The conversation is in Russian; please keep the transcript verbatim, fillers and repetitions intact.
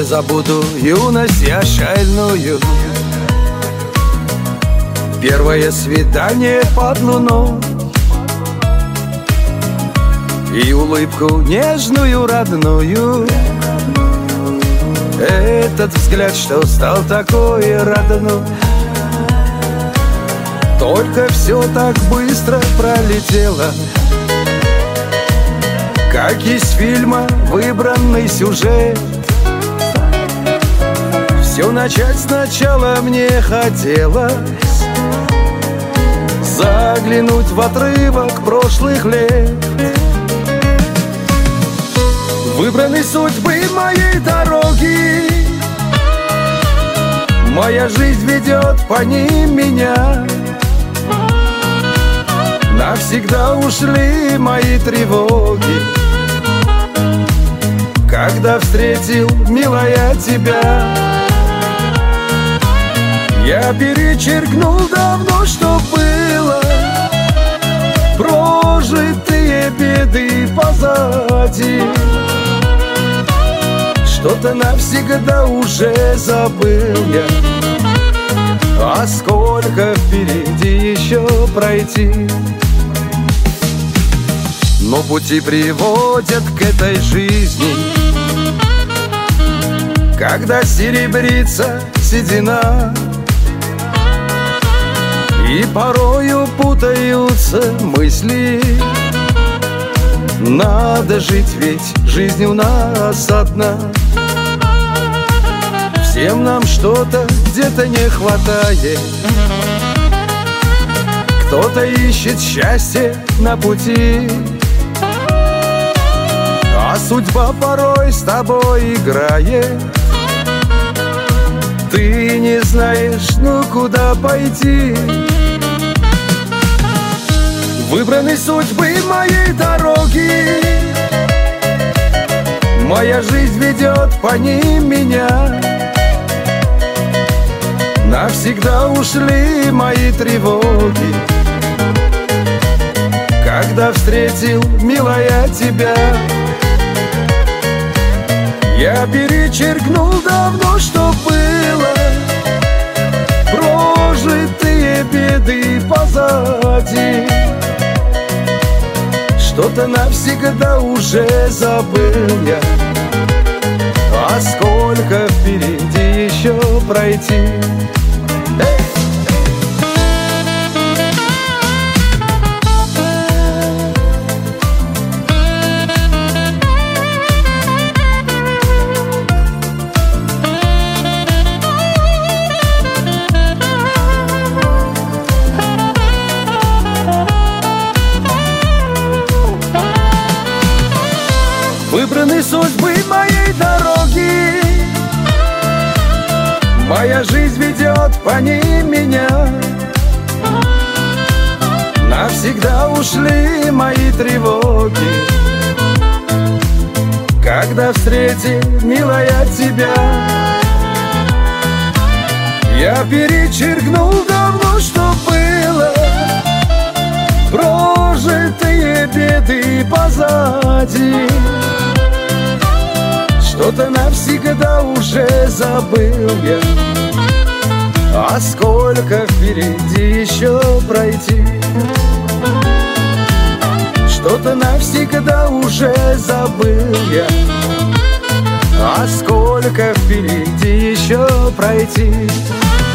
забуду юность я шальную. Первое свидание под луной и улыбку нежную, родную. Этот взгляд, что стал такой родной. Только все так быстро пролетело, как из фильма выбранный сюжет. Все начать сначала мне хотелось, заглянуть в отрывок прошлых лет. Выбранной судьбы моей дороги, моя жизнь ведет по ним меня. Навсегда ушли мои тревоги, когда встретил, милая, тебя. Я перечеркнул давно, что было, прожитые беды позади. Что-то навсегда уже забыл я, а сколько впереди еще пройти. Но пути приводят к этой жизни, когда серебрится седина, и порою путаются мысли. Надо жить, ведь жизнь у нас одна. Всем нам что-то где-то не хватает. Кто-то ищет счастье на пути, а судьба порой с тобой играет. Ты не знаешь, ну куда пойти. Выбранной судьбы моей дороги, моя жизнь ведет по ним меня. Навсегда ушли мои тревоги, когда встретил, милая, тебя. Я перечеркнул давно, что было, прожитые беды позади. Что-то навсегда уже забыл я, а сколько впереди еще пройти. Выбраны судьбы моей дороги, моя жизнь ведет по ним меня. Навсегда ушли мои тревоги, когда встретил, милая, тебя. Я перечеркнул давно, что было, прожитые беды позади. Что-то навсегда уже забыл я, а сколько впереди еще пройти. Что-то навсегда уже забыл я, а сколько впереди еще пройти.